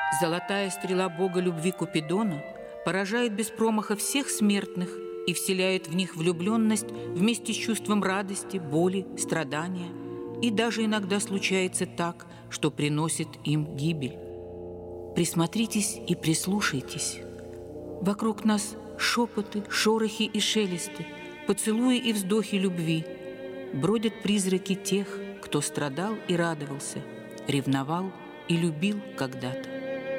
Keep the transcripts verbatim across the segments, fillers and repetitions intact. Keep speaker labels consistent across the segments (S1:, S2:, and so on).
S1: Золотая стрела бога любви Купидона поражает без промаха всех смертных и вселяет в них влюбленность вместе с чувством радости, боли, страдания. И даже иногда случается так, что приносит им гибель. Присмотритесь и прислушайтесь. Вокруг нас шепоты, шорохи и шелесты, поцелуи и вздохи любви. Бродят призраки тех, кто страдал и радовался, ревновал и любил когда-то.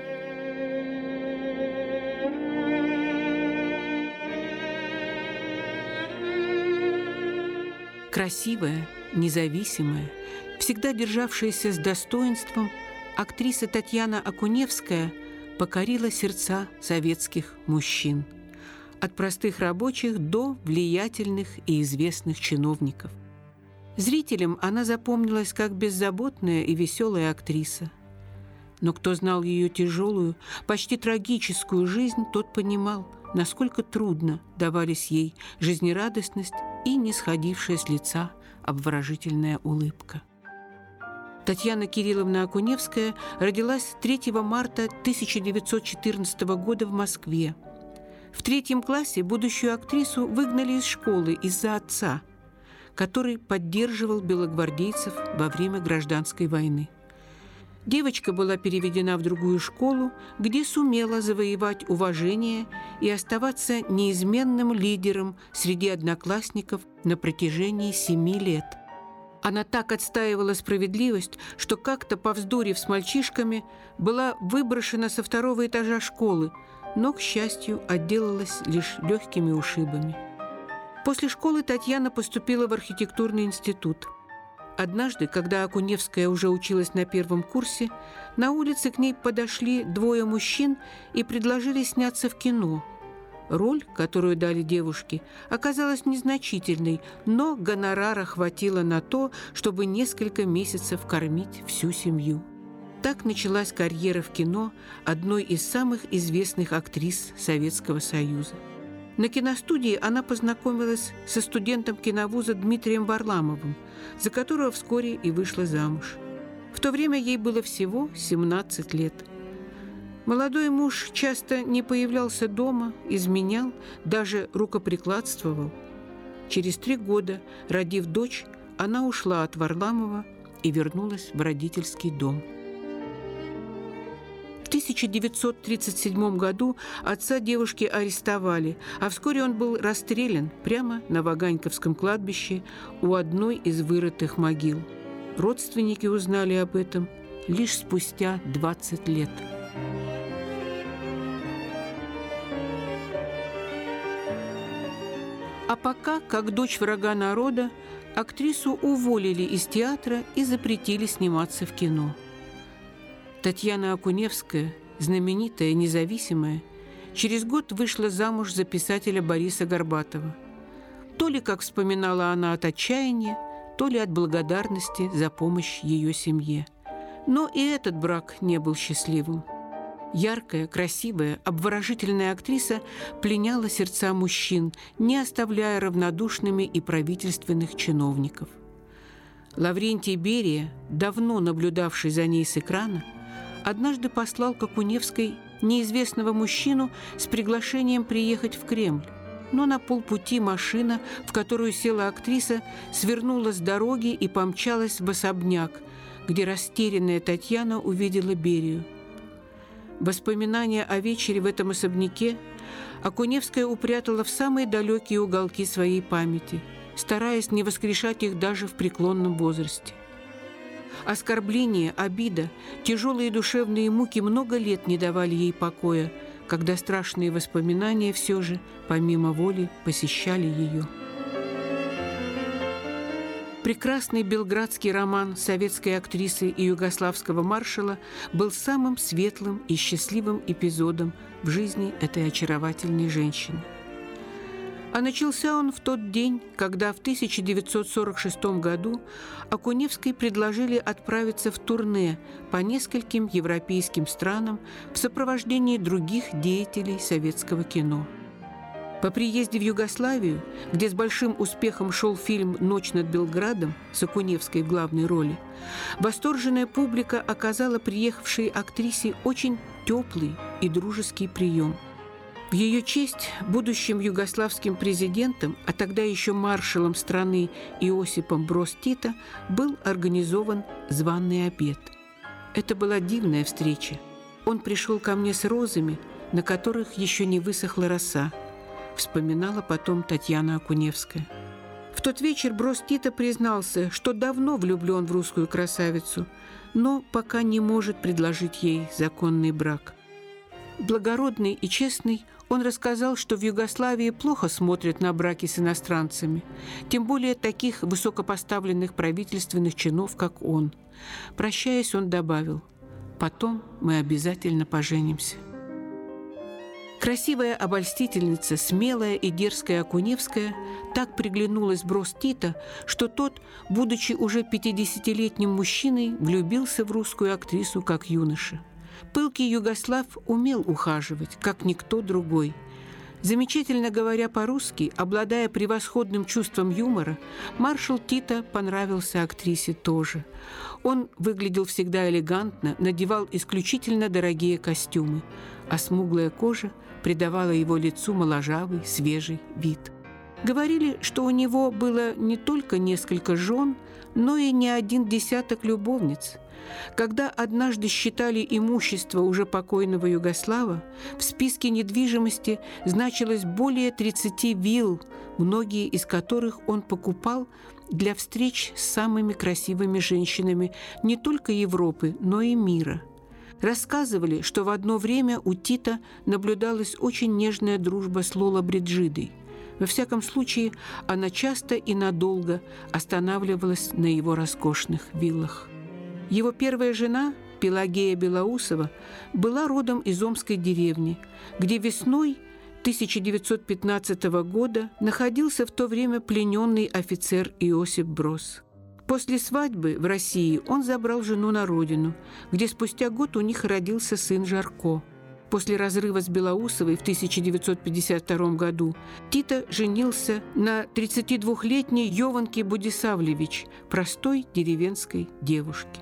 S1: Красивая, независимая, всегда державшаяся с достоинством, актриса Татьяна Окуневская покорила сердца советских мужчин, от простых рабочих до влиятельных и известных чиновников. Зрителям она запомнилась как беззаботная и веселая актриса. Но кто знал ее тяжелую, почти трагическую жизнь, тот понимал, насколько трудно давались ей жизнерадостность и не сходившая с лица обворожительная улыбка. Татьяна Кирилловна Окуневская родилась третьего марта тысяча девятьсот четырнадцатого года в Москве. В третьем классе будущую актрису выгнали из школы из-за отца, который поддерживал белогвардейцев во время гражданской войны. Девочка была переведена в другую школу, где сумела завоевать уважение и оставаться неизменным лидером среди одноклассников на протяжении семи лет. Она так отстаивала справедливость, что как-то, повздорив с мальчишками, была выброшена со второго этажа школы, но, к счастью, отделалась лишь легкими ушибами. После школы Татьяна поступила в архитектурный институт. Однажды, когда Окуневская уже училась на первом курсе, на улице к ней подошли двое мужчин и предложили сняться в кино. Роль, которую дали девушке, оказалась незначительной, но гонорара хватило на то, чтобы несколько месяцев кормить всю семью. Так началась карьера в кино одной из самых известных актрис Советского Союза. На киностудии она познакомилась со студентом киновуза Дмитрием Варламовым, за которого вскоре и вышла замуж. В то время ей было всего семнадцать лет. Молодой муж часто не появлялся дома, изменял, даже рукоприкладствовал. Через три года, родив дочь, она ушла от Варламова и вернулась в родительский дом. В тысяча девятьсот тридцать седьмом году отца девушки арестовали, а вскоре он был расстрелян прямо на Ваганьковском кладбище у одной из вырытых могил. Родственники узнали об этом лишь спустя двадцать лет. А пока, как дочь врага народа, актрису уволили из театра и запретили сниматься в кино. Татьяна Окуневская, знаменитая, независимая, через год вышла замуж за писателя Бориса Горбатова. То ли, как вспоминала она, от отчаяния, то ли от благодарности за помощь ее семье. Но и этот брак не был счастливым. Яркая, красивая, обворожительная актриса пленяла сердца мужчин, не оставляя равнодушными и правительственных чиновников. Лаврентий Берия, давно наблюдавший за ней с экрана, однажды послал к Окуневской неизвестного мужчину с приглашением приехать в Кремль. Но на полпути машина, в которую села актриса, свернула с дороги и помчалась в особняк, где растерянная Татьяна увидела Берию. Воспоминания о вечере в этом особняке Окуневская упрятала в самые далекие уголки своей памяти, стараясь не воскрешать их даже в преклонном возрасте. Оскорбления, обида, тяжелые душевные муки много лет не давали ей покоя, когда страшные воспоминания все же, помимо воли, посещали ее. Прекрасный белградский роман советской актрисы и югославского маршала был самым светлым и счастливым эпизодом в жизни этой очаровательной женщины. А начался он в тот день, когда в тысяча девятьсот сорок шестом году Окуневской предложили отправиться в турне по нескольким европейским странам в сопровождении других деятелей советского кино. По приезде в Югославию, где с большим успехом шел фильм «Ночь над Белградом» с Окуневской в главной роли, восторженная публика оказала приехавшей актрисе очень теплый и дружеский прием. В ее честь будущим югославским президентом, а тогда еще маршалом страны Иосипом Броз Тито, был организован званый обед. Это была дивная встреча. Он пришел ко мне с розами, на которых еще не высохла роса, вспоминала потом Татьяна Окуневская. В тот вечер Броз Тито признался, что давно влюблен в русскую красавицу, но пока не может предложить ей законный брак. Благородный и честный, он рассказал, что в Югославии плохо смотрят на браки с иностранцами, тем более таких высокопоставленных правительственных чинов, как он. Прощаясь, он добавил: «Потом мы обязательно поженимся». Красивая обольстительница, смелая и дерзкая Окуневская так приглянулась Броз Тито, что тот, будучи уже пятидесятилетним мужчиной, влюбился в русскую актрису как юноша. Пылкий югослав умел ухаживать, как никто другой. Замечательно говоря по-русски, обладая превосходным чувством юмора, маршал Тито понравился актрисе тоже. Он выглядел всегда элегантно, надевал исключительно дорогие костюмы, а смуглая кожа придавала его лицу моложавый, свежий вид. Говорили, что у него было не только несколько жен, но и не один десяток любовниц. Когда однажды считали имущество уже покойного Югослава, в списке недвижимости значилось более тридцати вилл, многие из которых он покупал для встреч с самыми красивыми женщинами не только Европы, но и мира. Рассказывали, что в одно время у Тито наблюдалась очень нежная дружба с Лоло Бриджидой. Во всяком случае, она часто и надолго останавливалась на его роскошных виллах. Его первая жена, Пелагея Белоусова, была родом из Омской деревни, где весной тысяча девятьсот пятнадцатого года находился в то время плененный офицер Иосип Броз. После свадьбы в России он забрал жену на родину, где спустя год у них родился сын Жарко. После разрыва с Белоусовой в тысяча девятьсот пятьдесят втором году Тито женился на тридцатидвухлетней Йованке Будисавлевич, простой деревенской девушке.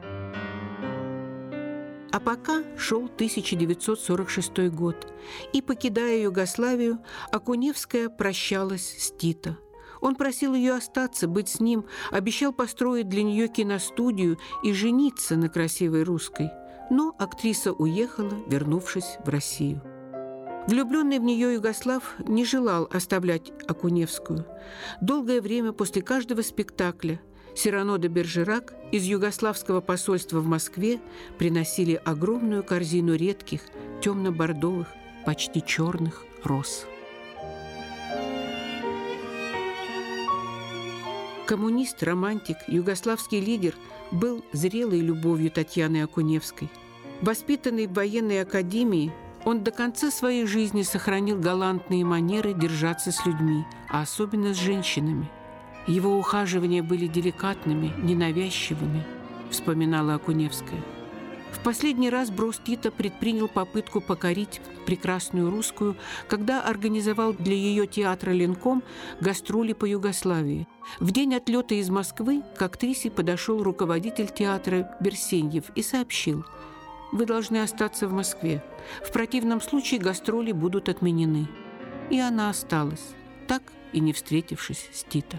S1: А пока шел тысяча девятьсот сорок шестой год, и, покидая Югославию, Окуневская прощалась с Тито. Он просил ее остаться, быть с ним, обещал построить для нее киностудию и жениться на красивой русской. Но актриса уехала, вернувшись в Россию. Влюбленный в нее Югослав не желал оставлять Окуневскую. Долгое время после каждого спектакля Сирано де Бержерак из югославского посольства в Москве приносили огромную корзину редких, темно-бордовых, почти черных роз. Коммунист, романтик, югославский лидер был зрелой любовью Татьяны Окуневской. Воспитанный в военной академии, он до конца своей жизни сохранил галантные манеры держаться с людьми, а особенно с женщинами. Его ухаживания были деликатными, ненавязчивыми, вспоминала Окуневская. В последний раз Броз Тито предпринял попытку покорить прекрасную русскую, когда организовал для ее театра «Ленком» гастроли по Югославии. В день отлета из Москвы к актрисе подошел руководитель театра Берсеньев и сообщил: «Вы должны остаться в Москве. В противном случае гастроли будут отменены». И она осталась, так и не встретившись с Тито.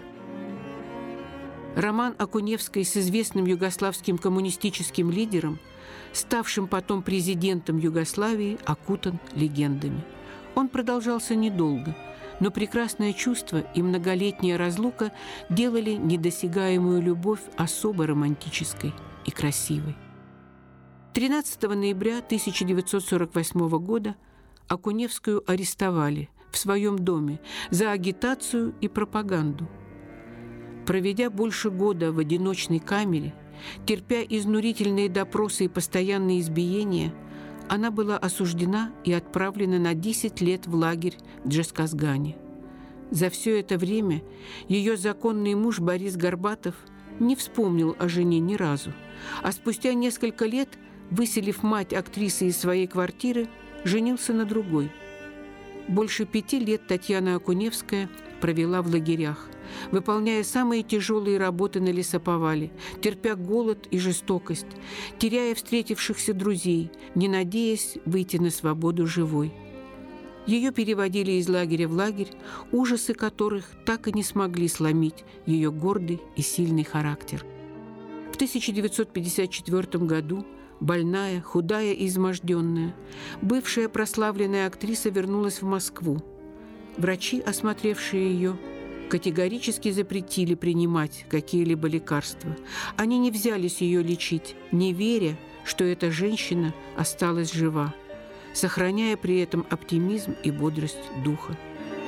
S1: Роман Окуневской с известным югославским коммунистическим лидером, ставшим потом президентом Югославии, окутан легендами. Он продолжался недолго, но прекрасное чувство и многолетняя разлука делали недосягаемую любовь особо романтической и красивой. тринадцатого ноября тысяча девятьсот сорок восьмого года Окуневскую арестовали в своем доме за агитацию и пропаганду. Проведя больше года в одиночной камере, терпя изнурительные допросы и постоянные избиения, она была осуждена и отправлена на десять лет в лагерь в Джесказгане. За все это время ее законный муж Борис Горбатов не вспомнил о жене ни разу, а спустя несколько лет, выселив мать актрисы из своей квартиры, женился на другой. Больше пяти лет Татьяна Окуневская провела в лагерях, выполняя самые тяжелые работы на лесоповале, терпя голод и жестокость, теряя встретившихся друзей, не надеясь выйти на свободу живой. Ее переводили из лагеря в лагерь, ужасы которых так и не смогли сломить ее гордый и сильный характер. В тысяча девятьсот пятьдесят четвёртом году больная, худая и изможденная, бывшая прославленная актриса вернулась в Москву. Врачи, осмотревшие ее, категорически запретили принимать какие-либо лекарства. Они не взялись ее лечить, не веря, что эта женщина осталась жива, сохраняя при этом оптимизм и бодрость духа.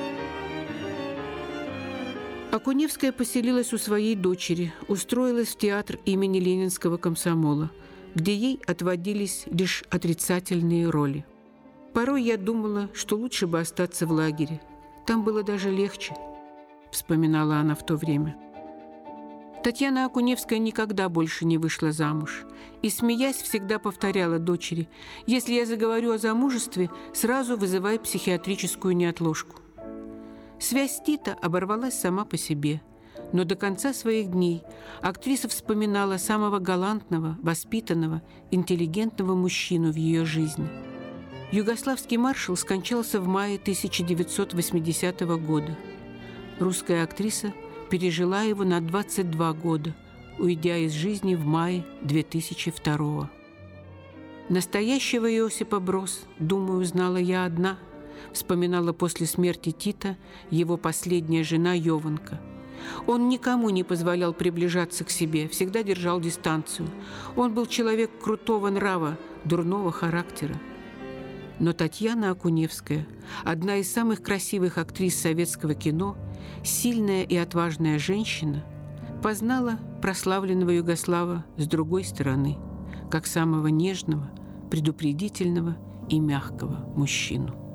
S1: Окуневская поселилась у своей дочери, устроилась в театр имени Ленинского комсомола, где ей отводились лишь отрицательные роли. «Порой я думала, что лучше бы остаться в лагере. Там было даже легче», — вспоминала она в то время. Татьяна Окуневская никогда больше не вышла замуж и, смеясь, всегда повторяла дочери: «Если я заговорю о замужестве, сразу вызывай психиатрическую неотложку». Связь с Тито оборвалась сама по себе, но до конца своих дней актриса вспоминала самого галантного, воспитанного, интеллигентного мужчину в ее жизни. Югославский маршал скончался в мае тысяча девятьсот восьмидесятого года. Русская актриса пережила его на двадцать два года, уйдя из жизни в мае две тысячи второго. «Настоящего Иосипа Брос, думаю, знала я одна», вспоминала после смерти Тита его последняя жена Йованка. Он никому не позволял приближаться к себе, всегда держал дистанцию. Он был человек крутого нрава, дурного характера. Но Татьяна Окуневская, одна из самых красивых актрис советского кино, сильная и отважная женщина, познала прославленного Югослава с другой стороны, как самого нежного, предупредительного и мягкого мужчину.